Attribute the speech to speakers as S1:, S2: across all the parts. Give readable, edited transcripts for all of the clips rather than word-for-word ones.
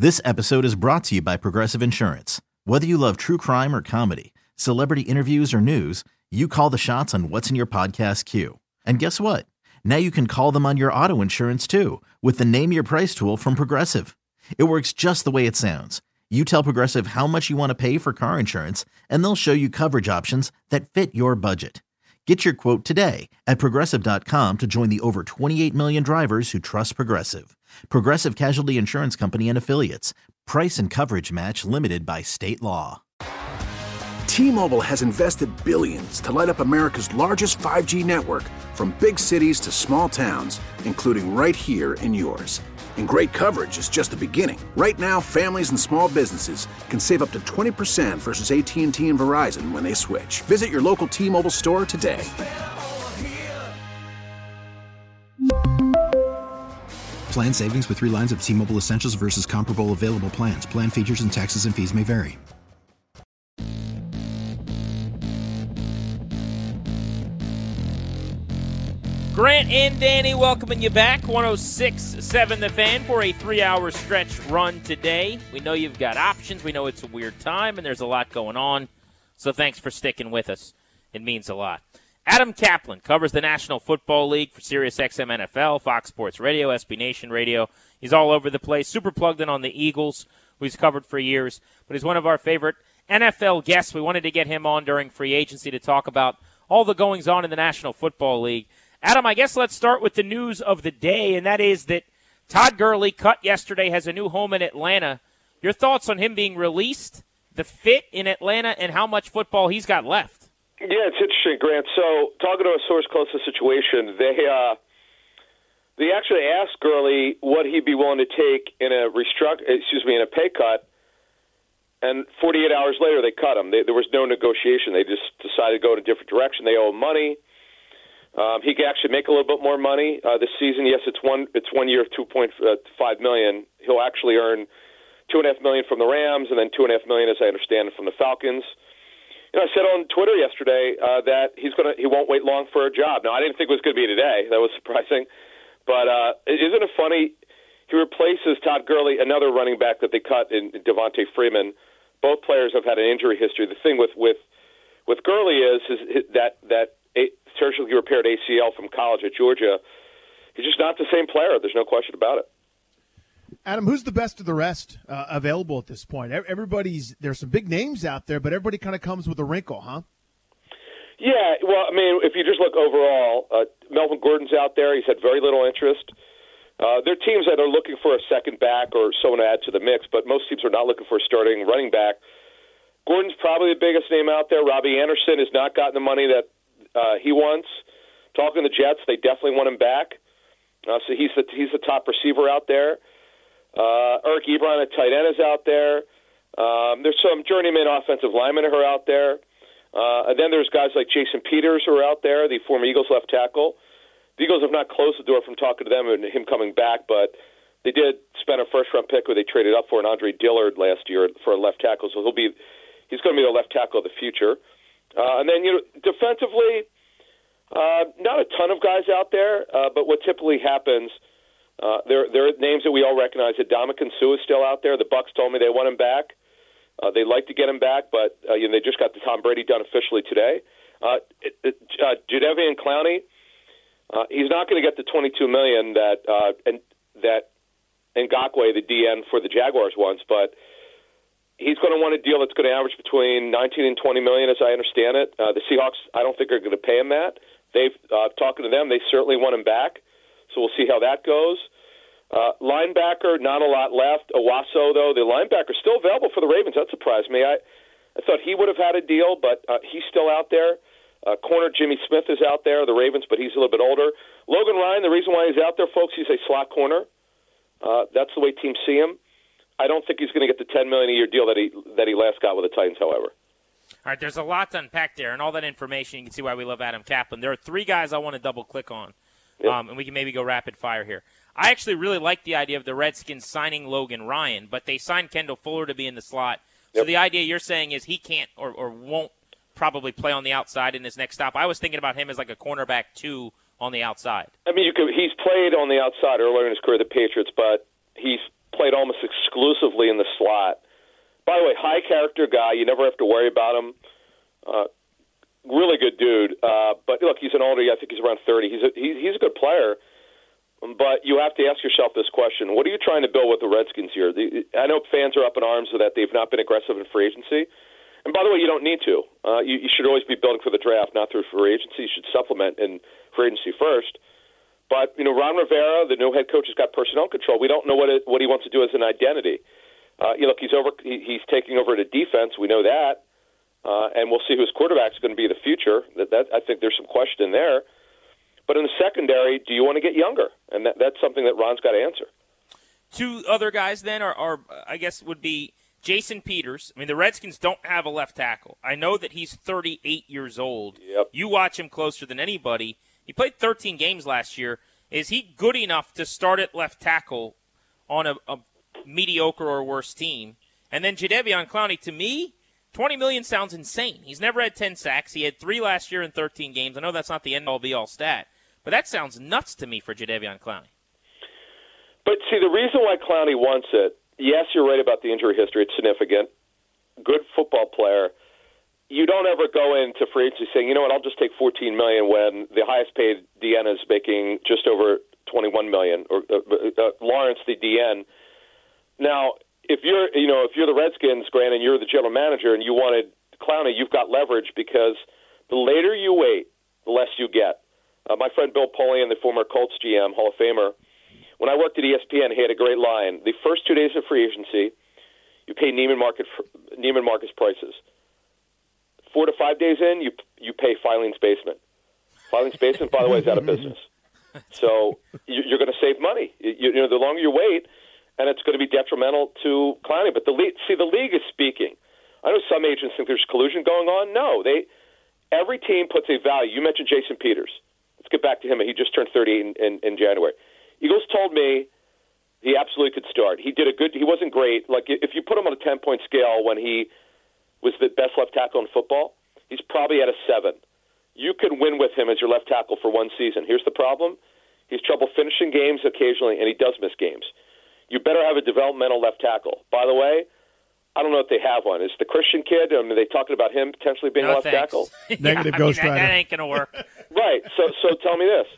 S1: This episode is brought to you by Progressive Insurance. Whether you love true crime or comedy, celebrity interviews or news, you call the shots on what's in your podcast queue. And guess what? Now you can call them on your auto insurance too with the Name Your Price tool from Progressive. It works just the way it sounds. You tell Progressive how much you want to pay for car insurance, and they'll show you coverage options that fit your budget. Get your quote today at Progressive.com to join the over 28 million drivers who trust Progressive. Progressive Casualty Insurance Company and Affiliates. Price and coverage match limited by state law.
S2: T-Mobile has invested billions to light up America's largest 5G network, from big cities to small towns, including right here in yours. And great coverage is just the beginning. Right now, families and small businesses can save up to 20% versus AT&T and Verizon when they switch. Visit your local T-Mobile store today.
S3: Plan savings with 3 lines of T-Mobile Essentials versus comparable available plans. Plan features and taxes and fees may vary.
S4: Grant and Danny welcoming you back. 106.7 The Fan for a 3-hour stretch run today. We know you've got options. We know it's a weird time and there's a lot going on. So thanks for sticking with us. It means a lot. Adam Kaplan covers the National Football League for SiriusXM NFL, Fox Sports Radio, SB Nation Radio. He's all over the place. Super plugged in on the Eagles, who he's covered for years. But he's one of our favorite NFL guests. We wanted to get him on during free agency to talk about all the goings-on in the National Football League. Adam, I guess let's start with the news of the day, and that is that Todd Gurley, cut yesterday, has a new home in Atlanta. Your thoughts on him being released, the fit in Atlanta, and how much football he's got left?
S5: Yeah, it's interesting, Grant. So, talking to a source close to the situation, they actually asked Gurley what he'd be willing to take in a in a pay cut, and 48 hours later they cut him. There was no negotiation. They just decided to go in a different direction. They owe him money. He could actually make a little bit more money this season. Yes, it's 1 year of $2.5 million. He'll actually earn $2.5 million from the Rams, and then $2.5 million, as I understand it, from the Falcons. I said on Twitter yesterday that he won't wait long for a job. Now, I didn't think it was going to be today. That was surprising. But isn't it funny? He replaces Todd Gurley, another running back that they cut in Devontae Freeman. Both players have had an injury history. The thing with Gurley is that surgically repaired ACL from college at Georgia. He's just not the same player. There's no question about it.
S6: Adam, who's the best of the rest available at this point? There's some big names out there, but everybody kind of comes with a wrinkle, huh?
S5: Yeah, well, I mean, if you just look overall, Melvin Gordon's out there. He's had very little interest. There are teams that are looking for a second back or someone to add to the mix, but most teams are not looking for a starting running back. Gordon's probably the biggest name out there. Robbie Anderson has not gotten the money that he wants. Talking to the Jets, they definitely want him back. So he's the top receiver out there. Eric Ebron, a tight end, is out there. There's some journeyman offensive linemen who are out there. And then there's guys like Jason Peters who are out there, the former Eagles left tackle. The Eagles have not closed the door from talking to them and him coming back, but they did spend a first-round pick who they traded up for, an Andre Dillard last year for a left tackle. So he's going to be the left tackle of the future. And then, defensively, not a ton of guys out there, but what typically happens, there are names that we all recognize. Ndamukong Suh is still out there. The Bucs told me they want him back. They'd like to get him back, but they just got the Tom Brady done officially today. Jadeveon Clowney, he's not going to get the $22 million that Ngakoue, the DN for the Jaguars, wants, but he's going to want a deal that's going to average between $19 and $20 million, as I understand it. The Seahawks, I don't think, are going to pay him that. They've talking to them, they certainly want him back. So we'll see how that goes. Linebacker, not a lot left. Owasso, though, the linebacker, still available for the Ravens. That surprised me. I thought he would have had a deal, but he's still out there. Corner Jimmy Smith is out there, the Ravens, but he's a little bit older. Logan Ryan, the reason why he's out there, folks, he's a slot corner. That's the way teams see him. I don't think he's going to get the $10 million a year deal that he last got with the Titans, however.
S4: All right, there's a lot to unpack there, and all that information, you can see why we love Adam Kaplan. There are 3 guys I want to double-click on, and we can maybe go rapid fire here. I actually really like the idea of the Redskins signing Logan Ryan, but they signed Kendall Fuller to be in the slot. So the idea you're saying is he can't or won't probably play on the outside in his next stop. I was thinking about him as like a cornerback 2 on the outside.
S5: I mean, he's played on the outside earlier in his career, the Patriots, but he's played almost exclusively in the slot. By the way, high-character guy. You never have to worry about him. Really good dude. But, look, he's an older. I think he's around 30. He's a good player. But you have to ask yourself this question. What are you trying to build with the Redskins here? I know fans are up in arms that they've not been aggressive in free agency. And, by the way, you don't need to. You should always be building for the draft, not through free agency. You should supplement in free agency first. But, Ron Rivera, the new head coach, has got personnel control. We don't know what he wants to do as an identity. Look, he's taking over the defense. We know that. And we'll see whose quarterback's going to be the future. I think there's some question there. But in the secondary, do you want to get younger? And that's something that Ron's got to answer.
S4: Two other guys then are I guess, would be Jason Peters. I mean, the Redskins don't have a left tackle. I know that he's 38 years old.
S5: Yep.
S4: You watch him closer than anybody. He played 13 games last year. Is he good enough to start at left tackle on a mediocre or worse team? And then Jadeveon Clowney, to me, $20 million sounds insane. He's never had 10 sacks. He had 3 last year in 13 games. I know that's not the end-all, be-all stat, but that sounds nuts to me for Jadeveon Clowney.
S5: But, see, the reason why Clowney wants it, yes, you're right about the injury history. It's significant. Good football player. You don't ever go into free agency saying, you know what, I'll just take $14 million when the highest-paid DN is making just over $21 million, or Lawrence, the DN. Now, if you're the Redskins, Grant, and you're the general manager, and you wanted Clowney, you've got leverage because the later you wait, the less you get. My friend Bill Polian, the former Colts GM, Hall of Famer, when I worked at ESPN, he had a great line. The first 2 days of free agency, you pay Neiman Marcus prices. 4 to 5 days in, you pay Filene's Basement. Filene's Basement, by the way, is out of business. So you're going to save money. The longer you wait, and it's going to be detrimental to Clowney. But the league is speaking. I know some agents think there's collusion going on. No, every team puts a value. You mentioned Jason Peters. Let's get back to him. He just turned 30 in January. Eagles told me he absolutely could start. He wasn't great. Like, if you put him on a 10-point scale when he was the best left tackle in football, he's probably at a 7. You could win with him as your left tackle for one season. Here's the problem. He's trouble finishing games occasionally, and he does miss games. You better have a developmental left tackle. By the way, I don't know if they have one. Is the Christian kid, are they talking about him potentially being a left tackle?
S6: Negative Ghost Rider.
S4: That ain't going to work.
S5: Right. So tell me this.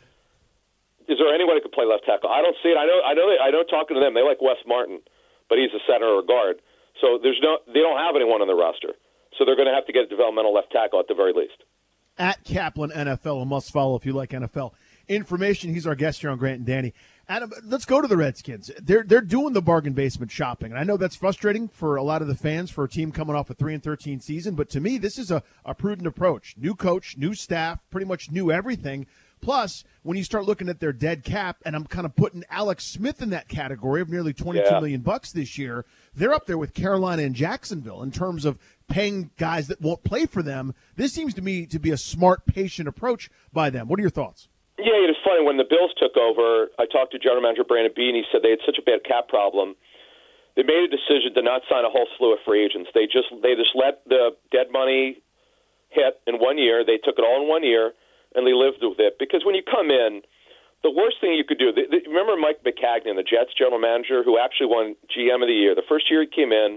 S5: Is there anyone who could play left tackle? I don't see it. I know talking to them, they like Wes Martin, but he's a center or a guard. So they don't have anyone on the roster. So they're going to have to get a developmental left tackle at the very least.
S6: At Kaplan NFL, a must follow if you like NFL information. He's our guest here on Grant and Danny. Adam, let's go to the Redskins. They're doing the bargain basement shopping, and I know that's frustrating for a lot of the fans for a team coming off a 3-13 season. But to me, this is a prudent approach. New coach, new staff, pretty much new everything. Plus, when you start looking at their dead cap, and I'm kind of putting Alex Smith in that category of nearly $22 million this year, they're up there with Carolina and Jacksonville in terms of paying guys that won't play for them. This seems to me to be a smart, patient approach by them. What are your thoughts?
S5: Yeah, it was funny. When the Bills took over, I talked to General Manager Brandon Beane. He said they had such a bad cap problem. They made a decision to not sign a whole slew of free agents. They just let the dead money hit in 1 year. They took it all in 1 year, and they lived with it. Because when you come in, the worst thing you could do, remember Mike McCagnon, the Jets general manager, who actually won GM of the year. The first year he came in,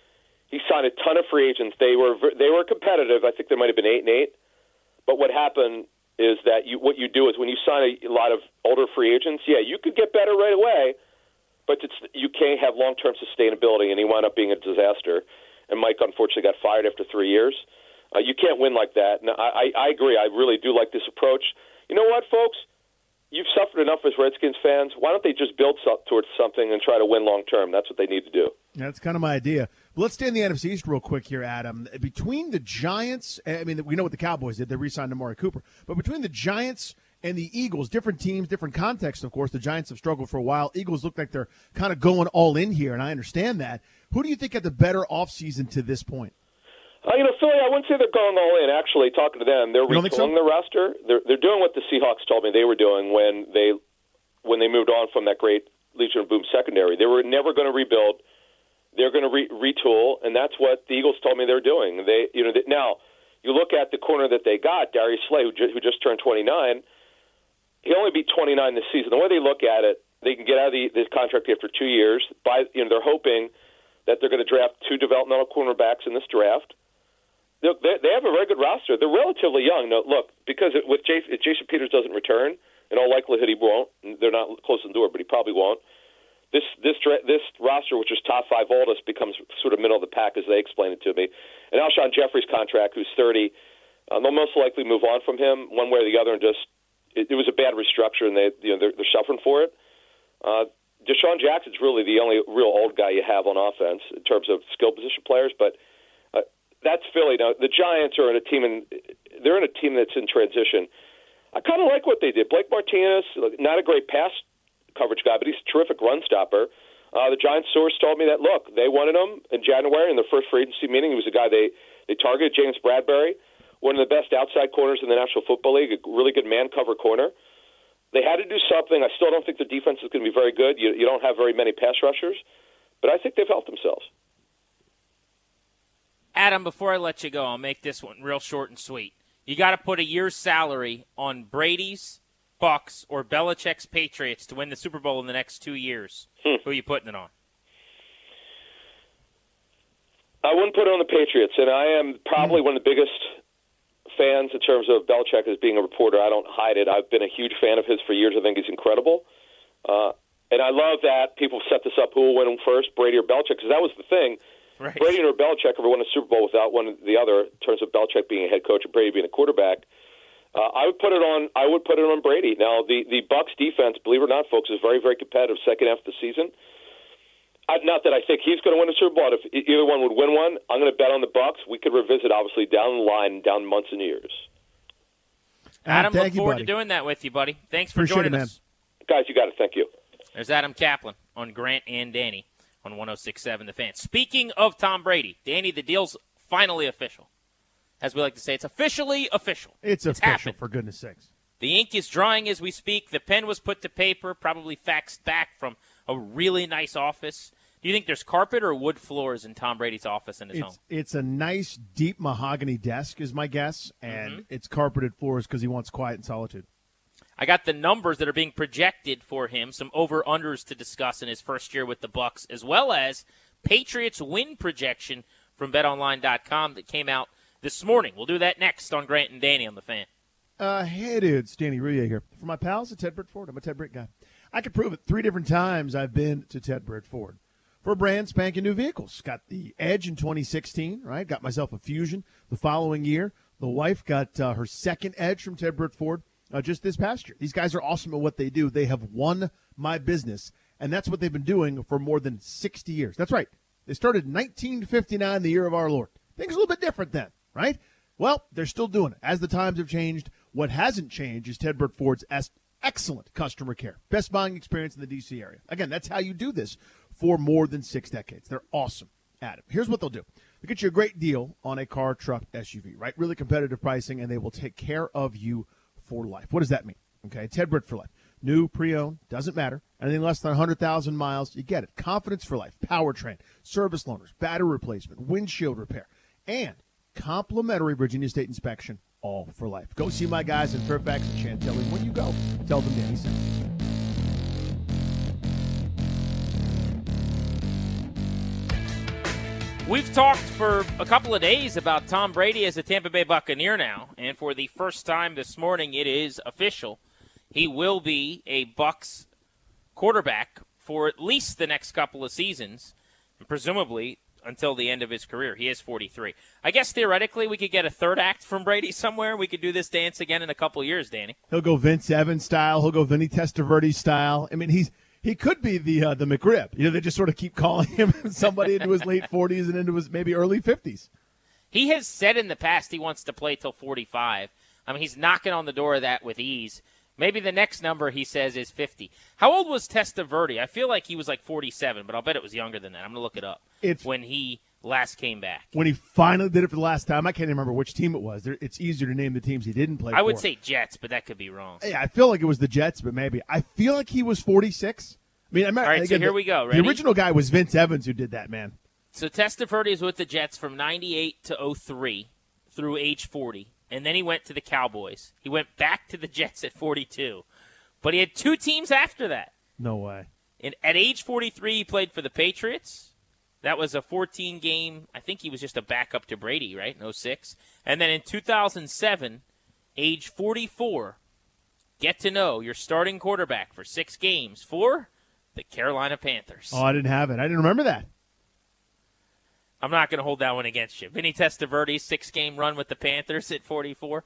S5: he signed a ton of free agents. They were competitive. I think there might have been 8-8. But what happened is that what you do is when you sign a lot of older free agents, you could get better right away, but you can't have long-term sustainability, and he wound up being a disaster. And Mike, unfortunately, got fired after 3 years. You can't win like that. And I agree. I really do like this approach. You know what, folks? You've suffered enough as Redskins fans. Why don't they just build towards something and try to win long-term? That's what they need to do.
S6: That's kind of my idea. But let's stay in the NFC East real quick here, Adam. Between the Giants, I mean, we know what the Cowboys did. They re-signed Amari Cooper. But between the Giants and the Eagles, different teams, different contexts, of course. The Giants have struggled for a while. Eagles look like they're kind of going all in here, and I understand that. Who do you think had the better offseason to this point?
S5: Philly, I wouldn't say they're going all in. Actually, talking to them, they're retooling the roster. They're doing what the Seahawks told me they were doing when they moved on from that great Legion of Boom secondary. They were never going to rebuild. They're going to retool, and that's what the Eagles told me they're doing. Now you look at the corner that they got, Darius Slay, who just turned 29. He only beat 29 this season. The way they look at it, They can get out of this contract after 2 years. They're hoping that they're going to draft 2 developmental cornerbacks in this draft. They have a very good roster. They're relatively young. Now, look, because if Jason Peters doesn't return, in all likelihood he won't. They're not close to the door, but he probably won't. This roster, which is top 5 oldest, becomes sort of middle of the pack as they explain it to me. And Alshon Jeffrey's contract, who's 30, they'll most likely move on from him one way or the other. And it was a bad restructure, and they're suffering for it. Deshaun Jackson's really the only real old guy you have on offense in terms of skill position players, but that's Philly. Now the Giants are in a team, they're in a team that's in transition. I kind of like what they did. Blake Martinez, not a great pass coverage guy, but he's a terrific run stopper. The Giants source told me that, look, they wanted him in January in their first free agency meeting. He was a guy they targeted, James Bradbury, one of the best outside corners in the National Football League, a really good man cover corner. They had to do something. I still don't think the defense is going to be very good. You don't have very many pass rushers, but I think they've helped themselves.
S4: Adam, before I let you go, I'll make this one real short and sweet. You got to put a year's salary on Brady's Bucks or Belichick's Patriots to win the Super Bowl in the next 2 years. Who are you putting it on?
S5: I wouldn't put it on the Patriots, and I am probably one of the biggest fans in terms of Belichick as being a reporter. I don't hide it. I've been a huge fan of his for years. I think he's incredible. And I love that people set this up, who will win first, Brady or Belichick, because that was the thing.
S4: Right.
S5: Brady or Belichick ever won a Super Bowl without one or the other in terms of Belichick being a head coach and Brady being a quarterback. I would put it on Brady. Now, the Bucs defense, believe it or not, folks, is very, very competitive second half of the season. Not that I think he's going to win a Super Bowl. If either one would win one, I'm going to bet on the Bucs. We could revisit, obviously, down the line, down months and years.
S4: Adam, look forward to doing that with you, buddy. Thanks for joining us.
S5: Guys, you got it. Thank you.
S4: There's Adam Kaplan on Grant and Danny on 106.7 The Fan. Speaking of Tom Brady, Danny, the deal's finally official. As we like to say, it's officially official.
S6: It's official,
S4: happened.
S6: for goodness sakes.
S4: The ink is drying as we speak. The pen was put to paper, probably faxed back from a really nice office. Do you think there's carpet or wood floors in Tom Brady's office in his home?
S6: It's a nice, deep mahogany desk is my guess, and it's carpeted floors because he wants quiet and solitude.
S4: I got the numbers that are being projected for him, some over-unders to discuss in his first year with the Bucs, as well as Patriots win projection from BetOnline.com that came out this morning. We'll do that next on Grant and Danny on The Fan.
S6: Hey, dudes. Danny Rouillet here. For my pals at Ted Britt Ford, I'm a Ted Britt guy. I can prove it. 3 different times I've been to Ted Britt Ford for brand spanking new vehicles. Got the Edge in 2016, right? Got myself a Fusion the following year. The wife got her second Edge from Ted Britt Ford just this past year. These guys are awesome at what they do. They have won my business, and that's what they've been doing for more than 60 years. That's right. They started in 1959, the year of our Lord. Things a little bit different then, right? Well, they're still doing it. As the times have changed, what hasn't changed is Ted Britt Ford's excellent customer care. Best buying experience in the D.C. area. Again, that's how you do this for more than 6 decades. They're awesome at it. Here's what they'll do. They'll get you a great deal on a car, truck, SUV, right? Really competitive pricing, and they will take care of you for life. What does that mean? Okay, Ted Britt for life. New, pre-owned, doesn't matter. Anything less than 100,000 miles, you get it. Confidence for life, powertrain, service loaners, battery replacement, windshield repair, and complimentary Virginia State inspection, all for life. Go see my guys in Fairfax and Chantilly. When you go, tell them Danny sent you.
S4: We've talked for a couple of days about Tom Brady as a Tampa Bay Buccaneer now, and for the first time this morning, it is official. He will be a Bucs quarterback for at least the next couple of seasons, and presumably until the end of his career. He is 43. I guess theoretically we could get a third act from Brady somewhere. We could do this dance again in a couple of years, Danny.
S6: He'll go Vince Evans style. He'll go Vinny Testaverde style. I mean, he could be the McRib. You know, they just sort of keep calling him somebody into his late 40s and into his maybe early 50s.
S4: He has said in the past he wants to play till 45. I mean, he's knocking on the door of that with ease. Maybe the next number he says is 50. How old was Testaverde? I feel like he was like 47, but I'll bet it was younger than that. I'm going to look it up. It's when he last came back.
S6: When he finally did it for the last time. I can't remember which team it was. It's easier to name the teams he didn't play for.
S4: I would say Jets, but that could be wrong.
S6: Yeah, I feel like it was the Jets, but maybe. I feel like he was 46. I mean,
S4: all right, so here we go. Ready?
S6: The original guy was Vince Evans who did that, man.
S4: So Testaverde is with the Jets from 98 to 03 through age 40, and then he went to the Cowboys. He went back to the Jets at 42. But he had 2 teams after that.
S6: No way.
S4: At age 43, he played for the Patriots. That was a 14-game. I think he was just a backup to Brady, right? In 06. And then in 2007, age 44, get to know your starting quarterback for 6 games for the Carolina Panthers.
S6: Oh, I didn't have it. I didn't remember that.
S4: I'm not going to hold that one against you. Vinny Testaverde's 6-game run with the Panthers at 44.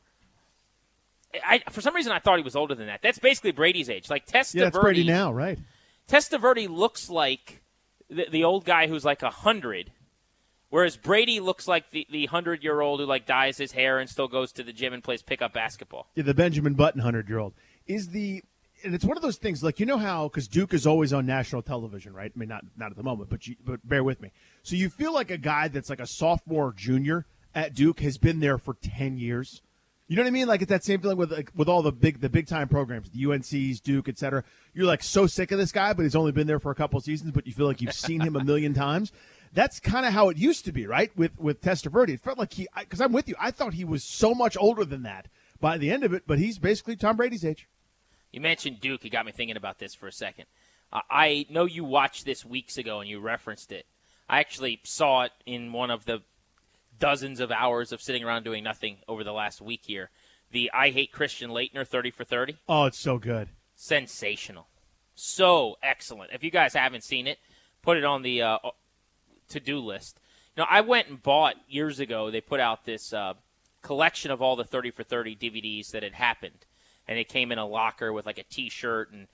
S4: For some reason, I thought he was older than that. That's basically Brady's age. Like Testaverde.
S6: Yeah, it's Brady now, right?
S4: Testaverde looks like the old guy who's like 100, whereas Brady looks like the 100-year-old who like dyes his hair and still goes to the gym and plays pickup basketball.
S6: Yeah, the Benjamin Button 100-year-old and it's one of those things, like, you know how, because Duke is always on national television, right? I mean, not at the moment, but bear with me. So you feel like a guy that's like a sophomore or junior at Duke has been there for 10 years. You know what I mean? Like, it's that same feeling with all the big time programs, the UNCs, Duke, et cetera. You're like so sick of this guy, but he's only been there for a couple of seasons, but you feel like you've seen him a million times. That's kind of how it used to be, right? With Testaverde, it felt like because I'm with you, I thought he was so much older than that by the end of it, but he's basically Tom Brady's age.
S4: You mentioned Duke. You got me thinking about this for a second. I know you watched this weeks ago and you referenced it. I actually saw it in one of the dozens of hours of sitting around doing nothing over the last week here. The I Hate Christian Laettner 30 for 30.
S6: Oh, it's so good.
S4: Sensational. So excellent. If you guys haven't seen it, put it on the to-do list. I went and bought years ago, they put out this collection of all the 30 for 30 DVDs that had happened. And it came in a locker with like a T-shirt and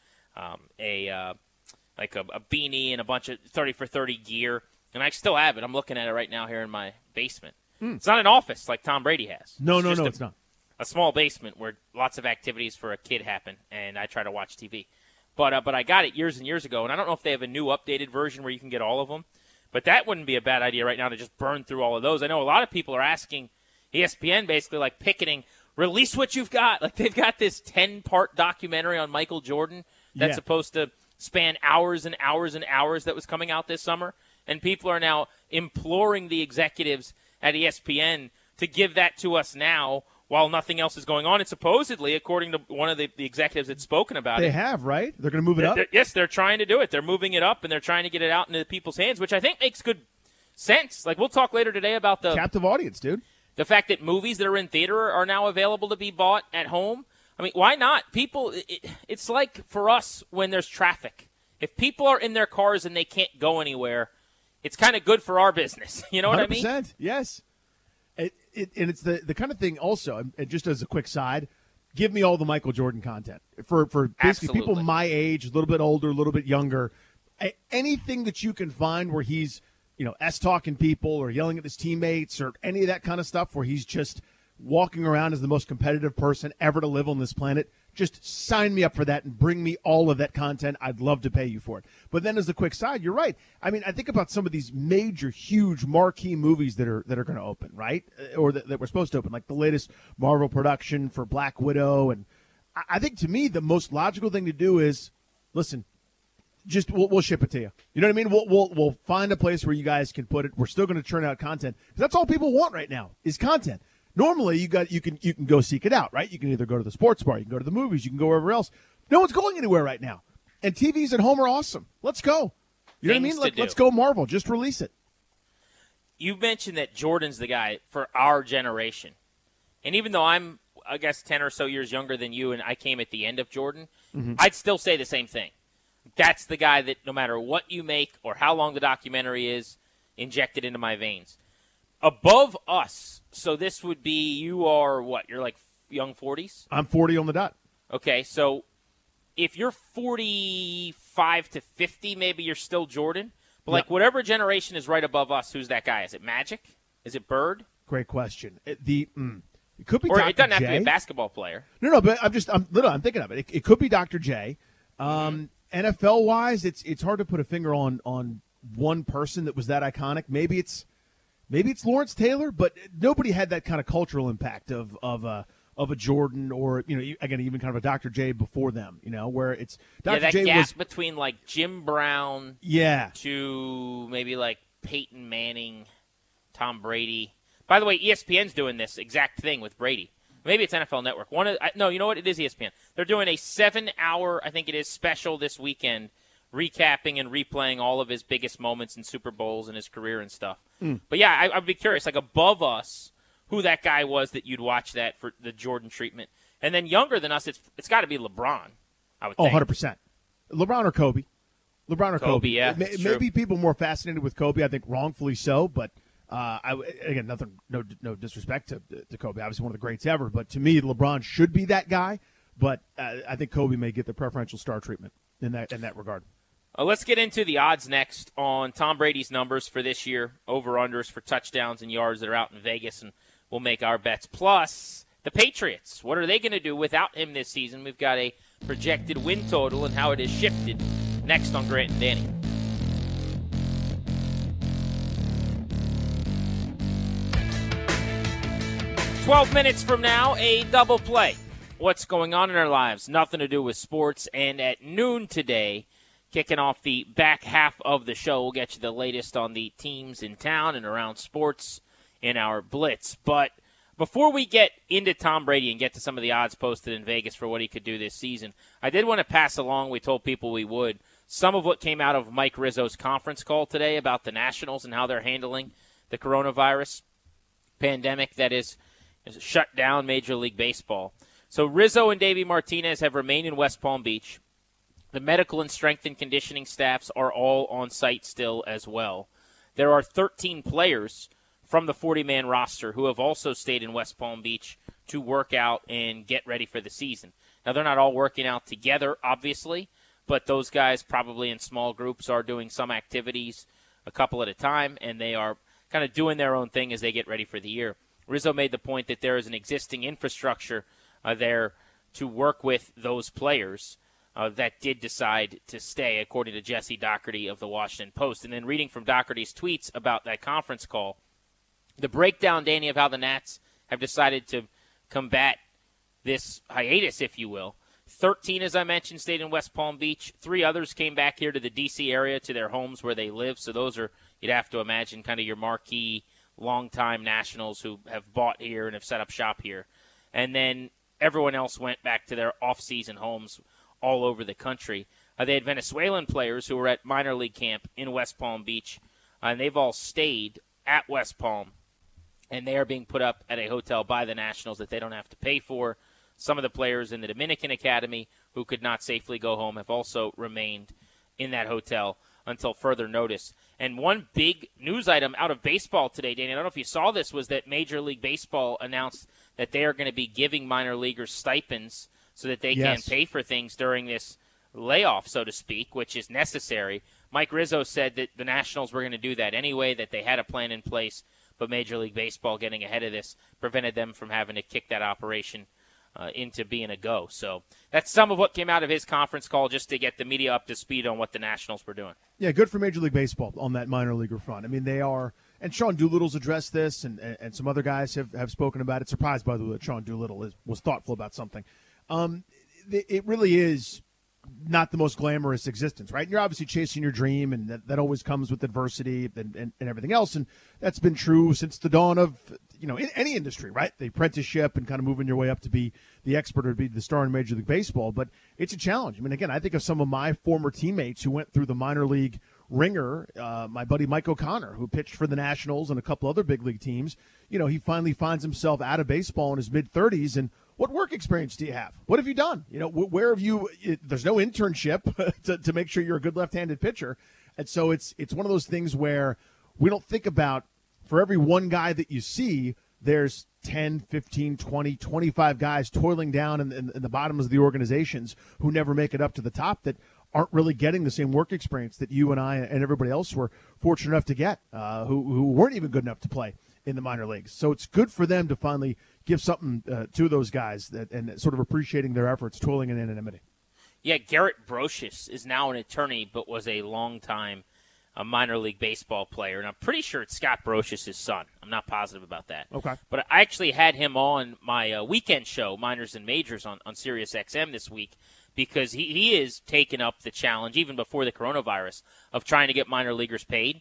S4: a beanie and a bunch of 30 for 30 gear. And I still have it. I'm looking at it right now here in my basement. It's not an office like Tom Brady has.
S6: No, it's not.
S4: A small basement where lots of activities for a kid happen, and I try to watch TV. But I got it years and years ago, and I don't know if they have a new updated version where you can get all of them. But that wouldn't be a bad idea right now to just burn through all of those. I know a lot of people are asking ESPN basically like picketing, release what you've got. Like they've got this 10-part documentary on Michael Jordan that's supposed to span hours and hours and hours that was coming out this summer. And people are now imploring the executives at ESPN to give that to us now while nothing else is going on. And supposedly, according to one of the executives that's spoken about
S6: they have, right? They're going to move it up?
S4: Yes, they're trying to do it. They're moving it up, and they're trying to get it out into people's hands, which I think makes good sense. Like, we'll talk later today about the
S6: captive audience, dude.
S4: The fact that movies that are in theater are now available to be bought at home. I mean, why not? People, it's like for us when there's traffic. If people are in their cars and they can't go anywhere, it's kind of good for our business. You know what I mean?
S6: 100%, yes. And it's the kind of thing also, and just as a quick side, give me all the Michael Jordan content. For basically
S4: Absolutely.
S6: People my age, a little bit older, a little bit younger, anything that you can find where he's, S-talking people or yelling at his teammates or any of that kind of stuff where he's just walking around as the most competitive person ever to live on this planet, just sign me up for that and bring me all of that content. I'd love to pay you for it. But then as a quick side, you're right. I mean, I think about some of these major, huge marquee movies that are going to open, right? Or that were supposed to open, like the latest Marvel production for Black Widow. And I think to me, the most logical thing to do is, listen, just we'll ship it to you. You know what I mean? We'll find a place where you guys can put it. We're still going to churn out content. That's all people want right now is content. Normally, you can go seek it out, right? You can either go to the sports bar, you can go to the movies, you can go wherever else. No one's going anywhere right now, and TVs at home are awesome. Let's go. You know what I mean? Let's go Marvel. Just release it.
S4: You mentioned that Jordan's the guy for our generation, and even though I'm, I guess, 10 or so years younger than you, and I came at the end of Jordan, I'd still say the same thing. That's the guy that no matter what you make or how long the documentary is, injected into my veins. Above us, so this would be, you are what? You're like young 40s?
S6: I'm 40 on the dot.
S4: Okay, so if you're 45 to 50, maybe you're still Jordan. But like whatever generation is right above us, who's that guy? Is it Magic? Is it Bird?
S6: Great question. It could be
S4: or
S6: Dr.
S4: it doesn't
S6: J.
S4: have to be a basketball player.
S6: No, but I'm thinking of it. It could be Dr. J. NFL wise, it's hard to put a finger on one person that was that iconic. Maybe it's Lawrence Taylor, but nobody had that kind of cultural impact of a Jordan or again even kind of a Dr. J before them. Where it's Dr.
S4: that
S6: J
S4: gap
S6: was
S4: between like Jim Brown, to maybe like Peyton Manning, Tom Brady. By the way, ESPN's doing this exact thing with Brady. Maybe it's NFL Network. No, you know what? It is ESPN. They're doing a 7-hour, I think it is, special this weekend, recapping and replaying all of his biggest moments in Super Bowls in his career and stuff. But yeah, I'd be curious, like above us, who that guy was that you'd watch that for the Jordan treatment. And then younger than us, it's got to be LeBron, I would think.
S6: 100%. LeBron or Kobe. Kobe,
S4: yeah.
S6: Maybe people more fascinated with Kobe, I think wrongfully so, but again, no disrespect to Kobe, obviously one of the greats ever, but to me, LeBron should be that guy, but I think Kobe may get the preferential star treatment in that regard.
S4: Let's get into the odds next on Tom Brady's numbers for this year, over-unders for touchdowns and yards that are out in Vegas, and we'll make our bets. Plus, the Patriots, what are they going to do without him this season? We've got a projected win total and how it has shifted next on Grant and Danny. "12 minutes from now, a double play. What's going on in our lives? Nothing to do with sports. And at noon today, kicking off the back half of the show, we'll get you the latest on the teams in town and around sports in our Blitz. But before we get into Tom Brady and get to some of the odds posted in Vegas for what he could do this season, I did want to pass along, we told people we would, some of what came out of Mike Rizzo's conference call today about the Nationals and how they're handling the coronavirus pandemic that is shut down Major League Baseball. So Rizzo and Davey Martinez have remained in West Palm Beach. The medical and strength and conditioning staffs are all on site still as well. There are 13 players from the 40-man roster who have also stayed in West Palm Beach to work out and get ready for the season. Now, they're not all working out together, obviously, but those guys probably in small groups are doing some activities a couple at a time, and they are kind of doing their own thing as they get ready for the year. Rizzo made the point that there is an existing infrastructure there to work with those players that did decide to stay, according to Jesse Doherty of the Washington Post. And then reading from Doherty's tweets about that conference call, the breakdown, Danny, of how the Nats have decided to combat this hiatus, if you will. 13, as I mentioned, stayed in West Palm Beach. 3 others came back here to the D.C. area, to their homes where they live. So those are, you'd have to imagine, kind of your marquee, longtime Nationals who have bought here and have set up shop here. And then everyone else went back to their off-season homes all over the country. They had Venezuelan players who were at minor league camp in West Palm Beach, and they've all stayed at West Palm, and they are being put up at a hotel by the Nationals that they don't have to pay for. Some of the players in the Dominican Academy who could not safely go home have also remained in that hotel until further notice. And one big news item out of baseball today, Danny, I don't know if you saw this, was that Major League Baseball announced that they are going to be giving minor leaguers stipends so that they can pay for things during this layoff, so to speak, which is necessary. Mike Rizzo said that the Nationals were going to do that anyway, that they had a plan in place, but Major League Baseball getting ahead of this prevented them from having to kick that operation into being a go. So that's some of what came out of his conference call, just to get the media up to speed on what the Nationals were doing. Yeah,
S6: good for Major League Baseball on that minor leaguer front. I mean, they are, and Sean Doolittle's addressed this, and some other guys have spoken about it. Surprised, by the way, that Sean Doolittle was thoughtful about something. It really is not the most glamorous existence, right? You're obviously chasing your dream, and that always comes with adversity and everything else, and that's been true since the dawn of, in any industry, right? The apprenticeship and kind of moving your way up to be the expert or be the star in Major League Baseball, but it's a challenge. I mean, again, I think of some of my former teammates who went through the minor league ringer, my buddy Mike O'Connor, who pitched for the Nationals and a couple other big league teams. He finally finds himself out of baseball in his mid-30s, and what work experience do you have? What have you done? Where have you – there's no internship to make sure you're a good left-handed pitcher. And so it's one of those things where we don't think about, for every one guy that you see, there's 10, 15, 20, 25 guys toiling down in the bottoms of the organizations who never make it up to the top that aren't really getting the same work experience that you and I and everybody else were fortunate enough to get, who weren't even good enough to play in the minor leagues. So it's good for them to finally give something to those guys and sort of appreciating their efforts, toiling in anonymity.
S4: Yeah, Garrett Brocious is now an attorney, but was a long-time minor league baseball player, and I'm pretty sure it's Scott Brocious' son. I'm not positive about that.
S6: Okay.
S4: But I actually had him on my weekend show, Minors and Majors, on Sirius XM this week, because he is taking up the challenge, even before the coronavirus, of trying to get minor leaguers paid.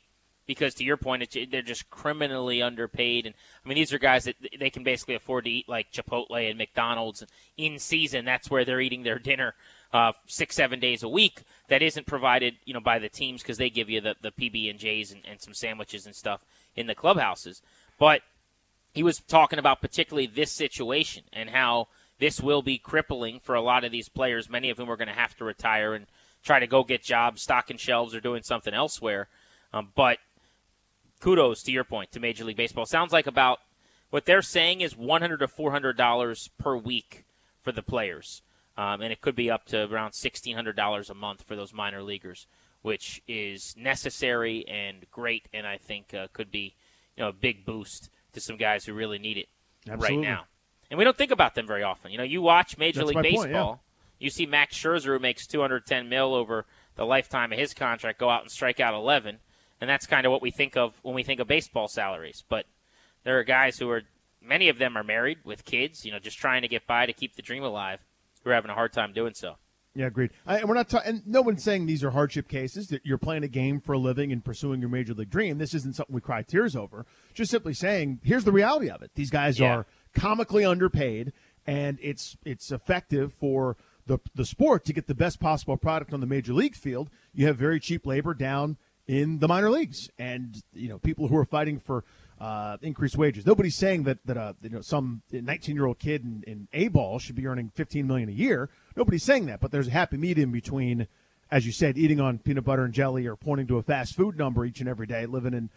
S4: because to your point, they're just criminally underpaid. And I mean, these are guys that they can basically afford to eat like Chipotle and McDonald's in season. That's where they're eating their dinner 6-7 days a week. That isn't provided, by the teams because they give you the PB&Js and some sandwiches and stuff in the clubhouses. But he was talking about particularly this situation and how this will be crippling for a lot of these players, many of whom are going to have to retire and try to go get jobs, stocking shelves, or doing something elsewhere. But kudos, to your point, to Major League Baseball. Sounds like about what they're saying is $100 to $400 per week for the players. And it could be up to around $1,600 a month for those minor leaguers, which is necessary and great, and I think could be a big boost to some guys who really need it right now. And we don't think about them very often. You watch Major League Baseball,
S6: point, yeah.
S4: You see Max Scherzer, who makes $210 million over the lifetime of his contract, go out and strike out 11, and that's kind of what we think of when we think of baseball salaries. But there are guys who are, many of them are married with kids, just trying to get by to keep the dream alive, who are having a hard time doing so.
S6: Yeah, agreed. And we're not and no one's saying these are hardship cases, that you're playing a game for a living and pursuing your major league dream. This isn't something we cry tears over. Just simply saying, here's the reality of it. These guys are comically underpaid, and it's effective for the sport to get the best possible product on the major league field. You have very cheap labor down in the minor leagues, and people who are fighting for increased wages. Nobody's saying that some 19-year-old kid in A-ball should be earning $15 million a year. Nobody's saying that, but there's a happy medium between, as you said, eating on peanut butter and jelly or pointing to a fast food number each and every day, living in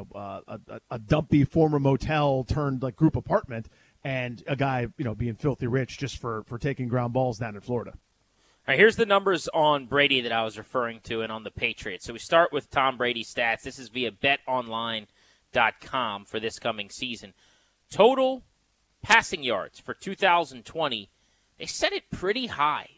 S6: a dumpy former motel turned like group apartment, and a guy being filthy rich just for taking ground balls down in Florida.
S4: All right, here's the numbers on Brady that I was referring to and on the Patriots. So we start with Tom Brady's stats. This is via betonline.com for this coming season. Total passing yards for 2020, they set it pretty high,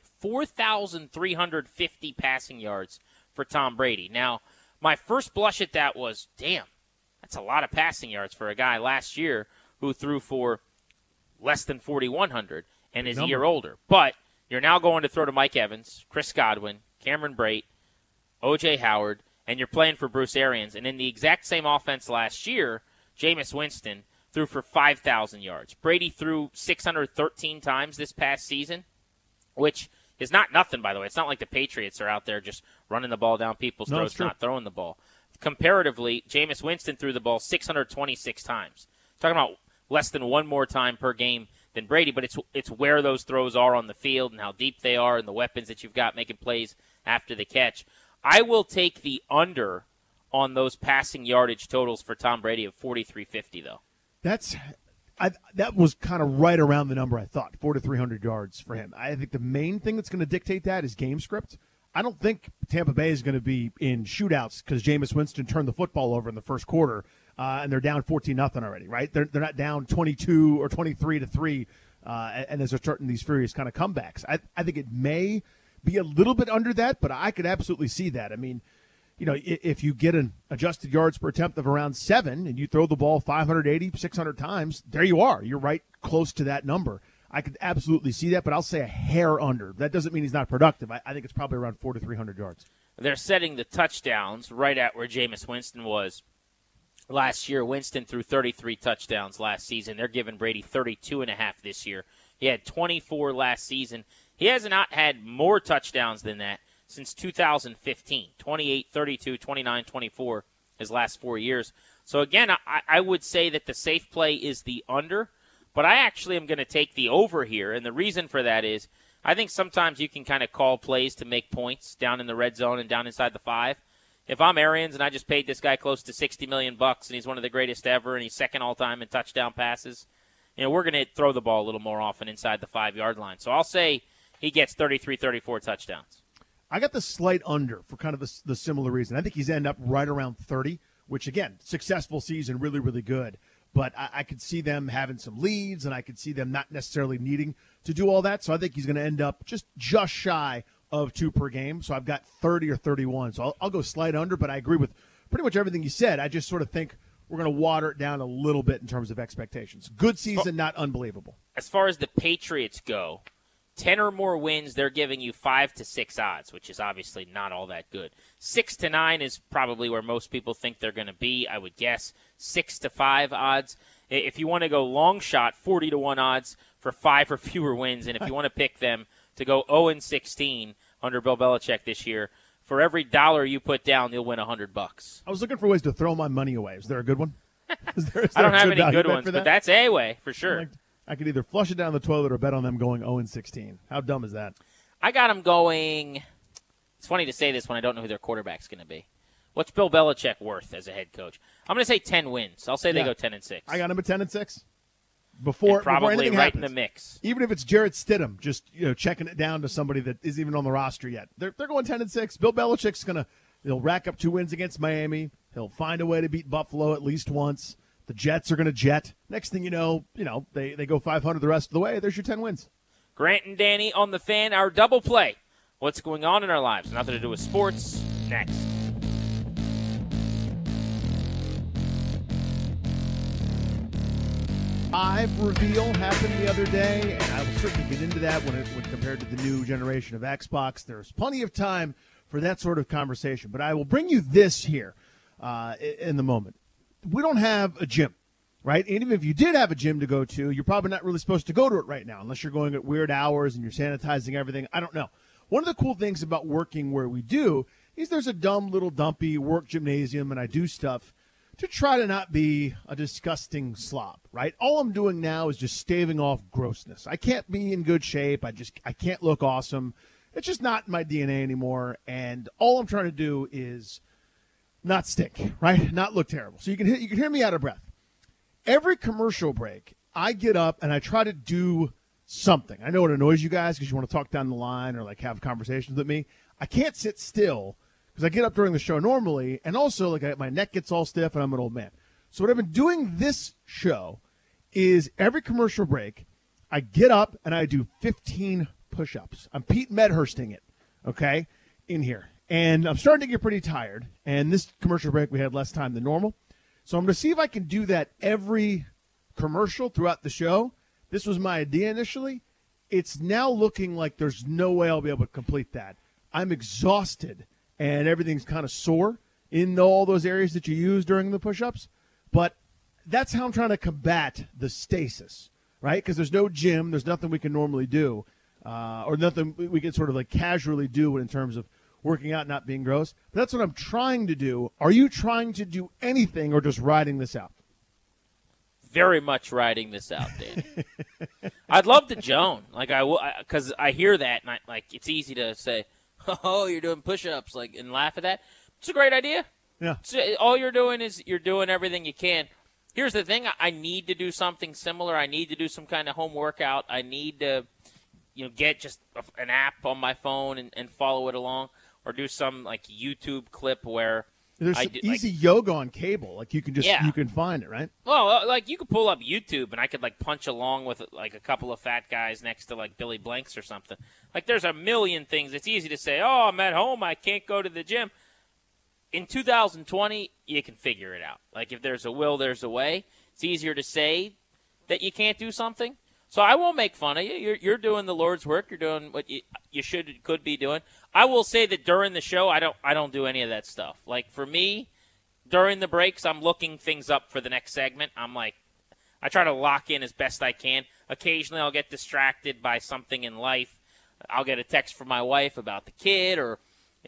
S4: 4,350 passing yards for Tom Brady. Now, my first blush at that was, damn, that's a lot of passing yards for a guy last year who threw for less than 4,100 and is a year older. But you're now going to throw to Mike Evans, Chris Godwin, Cameron Brate, O.J. Howard, and you're playing for Bruce Arians. And in the exact same offense last year, Jameis Winston threw for 5,000 yards. Brady threw 613 times this past season, which is not nothing, by the way. It's not like the Patriots are out there just running the ball down people's throats, not throwing the ball. Comparatively, Jameis Winston threw the ball 626 times. Talking about less than one more time per game than Brady, but it's where those throws are on the field and how deep they are and the weapons that you've got making plays after the catch. I will take the under on those passing yardage totals for Tom Brady of 4,350, though.
S6: That was kind of right around the number I thought, 400 to 300 yards for him. I think the main thing that's going to dictate that is game script. I don't think Tampa Bay is going to be in shootouts because Jameis Winston turned the football over in the first quarter, and they're down 14-0 already, right? They're not down 22 or 23-3, and as they're starting these furious kind of comebacks. I think it may be a little bit under that, but I could absolutely see that. I mean, if you get an adjusted yards per attempt of around 7 and you throw the ball 580, 600 times, there you are. You're right close to that number. I could absolutely see that, but I'll say a hair under. That doesn't mean he's not productive. I think it's probably around 400 to 300 yards.
S4: They're setting the touchdowns right at where Jameis Winston was last year. Winston threw 33 touchdowns last season. They're giving Brady 32.5 this year. He had 24 last season. He has not had more touchdowns than that since 2015, 28, 32, 29, 24 his last 4 years. So, again, I would say that the safe play is the under, but I actually am going to take the over here, and the reason for that is I think sometimes you can kind of call plays to make points down in the red zone and down inside the 5. If I'm Arians and I just paid this guy close to $60 million and he's one of the greatest ever and he's second all-time in touchdown passes, we're going to throw the ball a little more often inside the 5-yard line. So I'll say he gets 33, 34 touchdowns.
S6: I got the slight under for kind of the similar reason. I think he's ended up right around 30, which, again, successful season, really, really good. But I could see them having some leads, and I could see them not necessarily needing to do all that. So I think he's going to end up just shy of 2 per game. So I've got 30 or 31. So I'll go slight under, but I agree with pretty much everything you said. I just sort of think we're going to water it down a little bit in terms of expectations. Good season, not unbelievable.
S4: As far as the Patriots go, 10 or more wins, they're giving you 5 to 6 odds, which is obviously not all that good. 6 to 9 is probably where most people think they're going to be, I would guess. 6 to 5 odds. If you want to go long shot, 40 to 1 odds for 5 or fewer wins. And if you want to pick them to go 0-16 under Bill Belichick this year, for every dollar you put down, you'll win $100.
S6: I was looking for ways to throw my money away. Is there a good one? Is there
S4: I don't have any
S6: value
S4: good
S6: bet
S4: ones,
S6: for
S4: but
S6: that?
S4: that's a way for sure.
S6: I could either flush it down the toilet or bet on them going 0-16. How dumb is that?
S4: I got them going. It's funny to say this when I don't know who their quarterback's going to be. What's Bill Belichick worth as a head coach? I'm going to say 10 wins. I'll say they go 10-6.
S6: I got him at 10-6. Before
S4: probably
S6: anything
S4: right
S6: happens.
S4: in the mix.
S6: Even if it's Jarrett Stidham, just checking it down to somebody that isn't even on the roster yet. They're going 10-6. Bill Belichick's he'll rack up 2 wins against Miami. He'll find a way to beat Buffalo at least once. The Jets are going to jet. Next thing you know, they go 500 the rest of the way. There's your 10 wins.
S4: Grant and Danny on the Fan, our double play. What's going on in our lives? Nothing to do with sports. Next.
S6: Live reveal happened the other day, and I will certainly get into that when compared to the new generation of Xbox. There's plenty of time for that sort of conversation, but I will bring you this here in the moment. We don't have a gym, right? And even if you did have a gym to go to, you're probably not really supposed to go to it right now unless you're going at weird hours and you're sanitizing everything. I don't know. One of the cool things about working where we do is there's a dumb little dumpy work gymnasium, and I do stuff to try to not be a disgusting slob, right? All I'm doing now is just staving off grossness. I can't be in good shape. I can't look awesome. It's just not in my DNA anymore, and all I'm trying to do is not stink, right? Not look terrible. So you can hear me out of breath. Every commercial break, I get up and I try to do something. I know it annoys you guys because you want to talk down the line or like have conversations with me. I can't sit still because I get up during the show normally, and also my neck gets all stiff and I'm an old man. So what I've been doing this show is every commercial break, I get up and I do 15 push-ups. I'm Pete Medhursting it, okay, in here. And I'm starting to get pretty tired. And this commercial break, we had less time than normal. So I'm going to see if I can do that every commercial throughout the show. This was my idea initially. It's now looking like there's no way I'll be able to complete that. I'm exhausted, and everything's kind of sore in all those areas that you use during the push-ups. But that's how I'm trying to combat the stasis, right? Because there's no gym. There's nothing we can normally do, or nothing we can sort of like casually do in terms of working out, not being gross. But that's what I'm trying to do. Are you trying to do anything or just riding this out?
S4: Very much riding this out, Danny. I'd love to joan, because I hear that, and it's easy to say, "Oh, you're doing push-ups," and laugh at that. It's a great idea.
S6: Yeah.
S4: So all you're doing is you're doing everything you can. Here's the thing: I need to do something similar. I need to do some kind of home workout. I need to, get just an app on my phone and follow it along. Or do some YouTube clip where
S6: there's some easy yoga on cable. You can you can find it, right?
S4: Well, you could pull up YouTube and I could punch along with a couple of fat guys next to Billy Blanks or something. There's a million things. It's easy to say, "Oh, I'm at home. I can't go to the gym." In 2020, you can figure it out. If there's a will, there's a way. It's easier to say that you can't do something. So I won't make fun of you. You're doing the Lord's work. You're doing what you could be doing. I will say that during the show, I don't do any of that stuff. For me, during the breaks, I'm looking things up for the next segment. I try to lock in as best I can. Occasionally, I'll get distracted by something in life. I'll get a text from my wife about the kid, or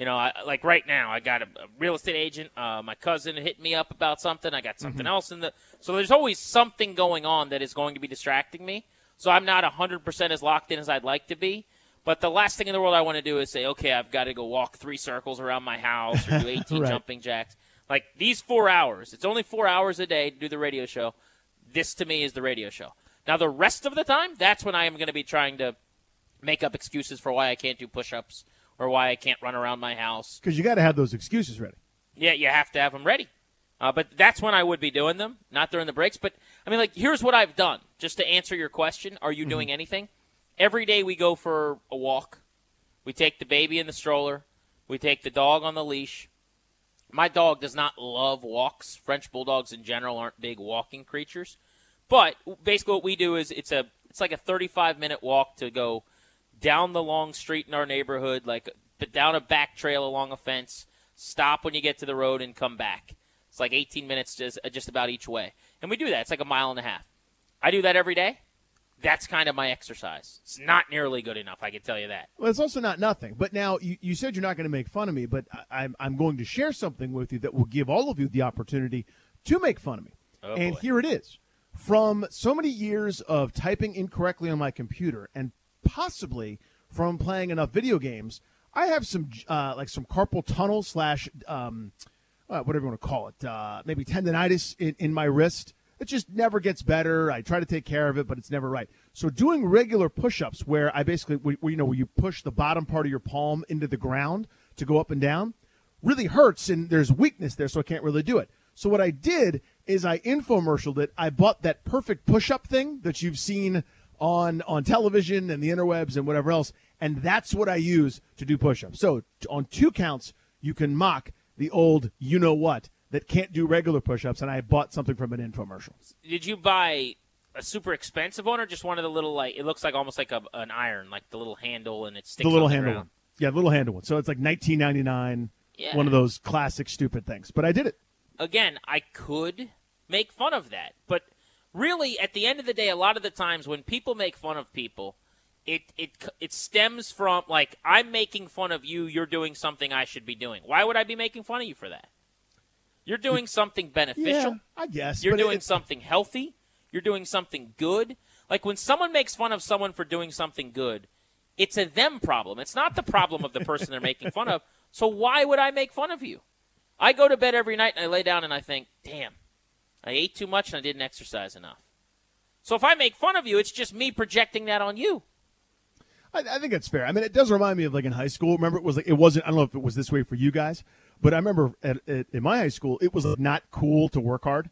S4: right now, I got a real estate agent. My cousin hit me up about something. I got something else so there's always something going on that is going to be distracting me. So I'm not 100% as locked in as I'd like to be. But the last thing in the world I want to do is say, okay, I've got to go walk 3 circles around my house or do 18
S6: right.
S4: jumping jacks. These 4 hours, it's only 4 hours a day to do the radio show. This, to me, is the radio show. Now, the rest of the time, that's when I am going to be trying to make up excuses for why I can't do push-ups or why I can't run around my house.
S6: Because you got to have those excuses ready.
S4: Yeah, you have to have them ready. But that's when I would be doing them, not during the breaks. But, here's what I've done. Just to answer your question, are you doing anything? Every day we go for a walk. We take the baby in the stroller. We take the dog on the leash. My dog does not love walks. French bulldogs in general aren't big walking creatures. But basically what we do is it's like a 35-minute walk to go down the long street in our neighborhood, like down a back trail along a fence, stop when you get to the road, and come back. It's like 18 minutes just about each way. And we do that. It's like a mile and a half. I do that every day. That's kind of my exercise. It's not nearly good enough, I can tell you that.
S6: Well, it's also not nothing. But now you said you're not going to make fun of me, but I'm going to share something with you that will give all of you the opportunity to make fun of me.
S4: Oh,
S6: and
S4: boy.
S6: Here it is. From so many years of typing incorrectly on my computer and possibly from playing enough video games, I have some carpal tunnel / whatever you want to call it, maybe tendonitis in my wrist. It just never gets better. I try to take care of it, but it's never right. So doing regular push-ups where I basically, where you push the bottom part of your palm into the ground to go up and down, really hurts, and there's weakness there, so I can't really do it. So what I did is I infomercialed it. I bought that perfect push-up thing that you've seen on television and the interwebs and whatever else, and that's what I use to do push-ups. So on 2 counts, you can mock the old you-know-what that can't do regular push-ups, and I bought something from an infomercial.
S4: Did you buy a super expensive one or just one of the little, like, it looks like almost like an iron, like the little handle and it sticks
S6: The little
S4: on the
S6: handle
S4: ground?
S6: one. Yeah, the little handle one. So it's like $19.99,
S4: Yeah.
S6: one of those classic stupid things. But I did it.
S4: Again, I could make fun of that. But really, at the end of the day, a lot of the times when people make fun of people, it stems from, like, I'm making fun of you, you're doing something I should be doing. Why would I be making fun of you for that? You're doing something beneficial.
S6: Yeah, I guess.
S4: You're
S6: but
S4: doing something healthy. You're doing something good. Like when someone makes fun of someone for doing something good, it's a them problem. It's not the problem of the person they're making fun of. So why would I make fun of you? I go to bed every night and I lay down and I think, damn, I ate too much and I didn't exercise enough. So if I make fun of you, it's just me projecting that on you.
S6: I think that's fair. I mean, it does remind me of like in high school. Remember, it wasn't. I don't know if it was this way for you guys, but I remember in my high school, it was not cool to work hard,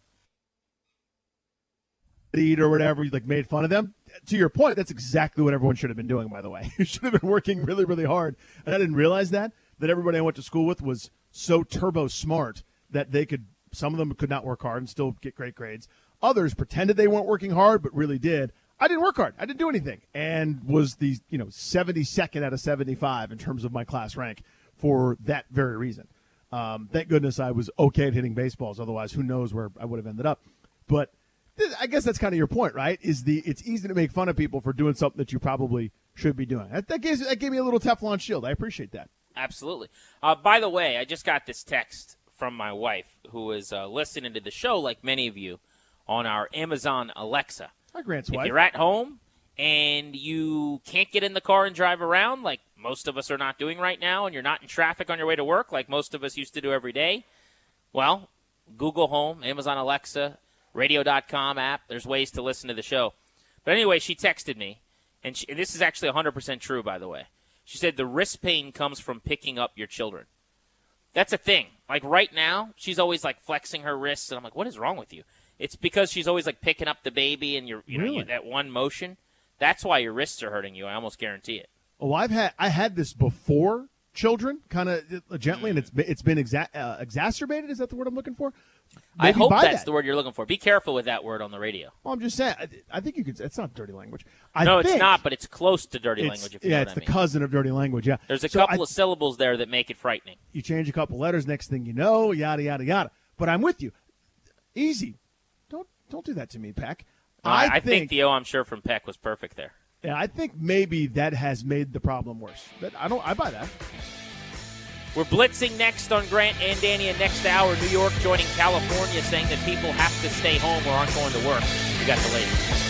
S6: eat or whatever. You like made fun of them. To your point, that's exactly what everyone should have been doing. By the way, you should have been working really, really hard. And I didn't realize that everybody I went to school with was so turbo smart that they could. Some of them could not work hard and still get great grades. Others pretended they weren't working hard, but really did. I didn't work hard. I didn't do anything, and was the 72nd out of 75 in terms of my class rank for that very reason. Thank goodness I was okay at hitting baseballs. Otherwise, who knows where I would have ended up. But I guess that's kind of your point, right? It's easy to make fun of people for doing something that you probably should be doing. That gave me a little Teflon shield. I appreciate that.
S4: Absolutely. By the way, I just got this text from my wife, who is listening to the show, like many of you, on our Amazon Alexa.
S6: Hi, Grant's
S4: If
S6: wife.
S4: you're at home and you can't get in the car and drive around like most of us are not doing right now, and you're not in traffic on your way to work like most of us used to do every day, well, Google Home, Amazon Alexa, radio.com app, there's ways to listen to the show. But anyway, she texted me, and this is actually 100% true, by the way. She said the wrist pain comes from picking up your children. That's a thing. Like right now, she's always like flexing her wrists, and I'm like, what is wrong with you? It's because she's always like picking up the baby, and you that one motion. That's why your wrists are hurting you. I almost guarantee it.
S6: Oh, I had this before children, kind of gently, and it's been exacerbated. Is that the word I'm looking for?
S4: I
S6: Maybe
S4: hope
S6: buy
S4: that's
S6: that.
S4: the word you're looking for. Be careful with that word on the radio.
S6: Well, I'm just saying. I think you could. It's not dirty language.
S4: It's not, but it's close to dirty language. If you know what
S6: it's
S4: I
S6: the
S4: mean.
S6: cousin of dirty language. Yeah,
S4: There's a
S6: So
S4: couple of syllables there that make it frightening.
S6: You change a couple letters, next thing you know, yada yada yada. But I'm with you. Easy. Don't do that to me, Peck.
S4: I think the I'm sure from Peck was perfect there.
S6: Yeah, I think maybe that has made the problem worse. But I buy that.
S4: We're blitzing next on Grant and Danny, and next hour, New York joining California, saying that people have to stay home or aren't going to work. We got the latest.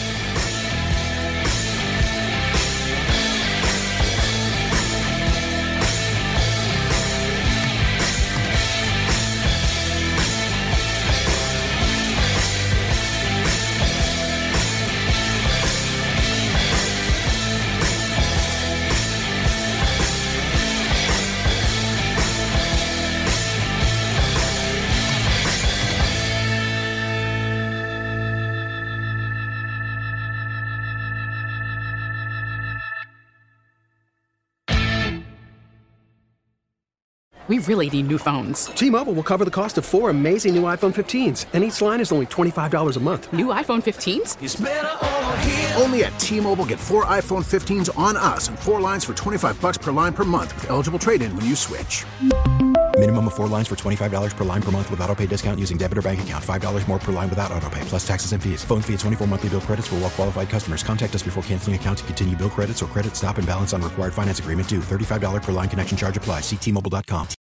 S7: We really need new phones.
S8: T-Mobile will cover the cost of 4 amazing new iPhone 15s, and each line is only $25 a month.
S7: New iPhone 15s?
S2: It's better over here. Only at T-Mobile, get 4 iPhone 15s on us and 4 lines for $25 per line per month with eligible trade-in when you switch.
S3: Minimum of 4 lines for $25 per line per month with autopay discount using debit or bank account. $5 more per line without autopay, plus taxes and fees. Phone fee at 24 monthly bill credits for well-qualified customers. Contact us before canceling account to continue bill credits or credit stop and balance on required finance agreement due. $35 per line connection charge applies. See T-Mobile.com.